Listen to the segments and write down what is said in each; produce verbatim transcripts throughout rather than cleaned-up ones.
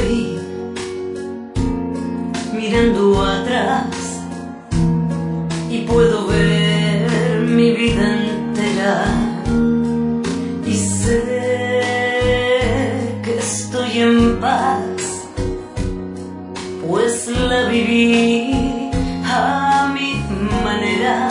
fui mirando atrás y puedo ver mi vida entera y sé que estoy en paz, pues la viví a mi manera.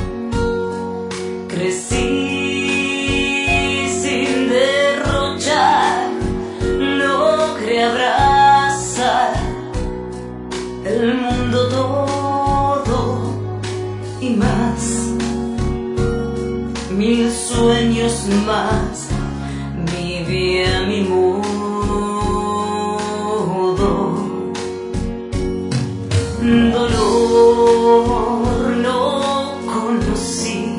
Crecí sin derrochar, logré abrazar el mundo todo y más, mil sueños más, viví a mi modo. Dolor no conocí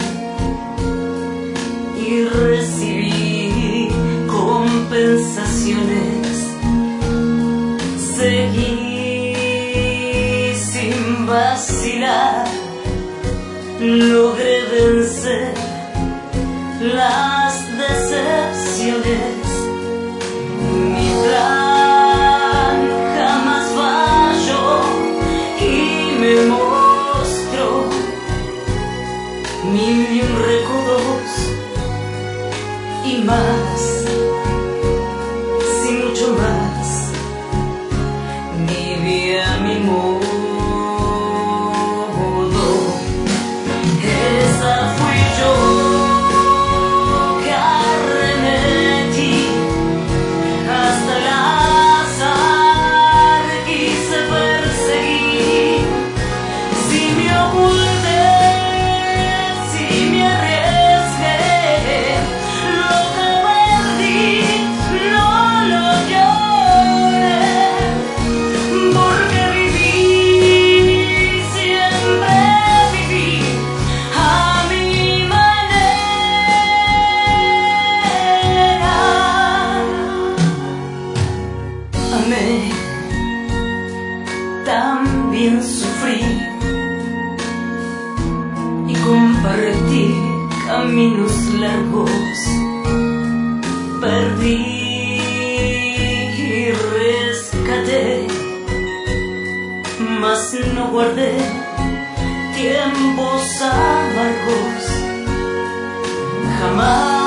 y recibí compensaciones. Seguí sin vacilar, logré vencer las decepciones. Mi plan jamás falló y me mostró mil y un recodos y más, sí, mucho más, viví a mi modo. Esa fui yo que arremetí hasta el azar, quise perseguir, si me oculté, si me arriesgué, lo que perdí no lo lloré, porque viví, siempre viví a mi manera. Amé, también sufrí y compartí caminos largos. Perdí y rescaté, mas no guardé tiempos amargos. Jamás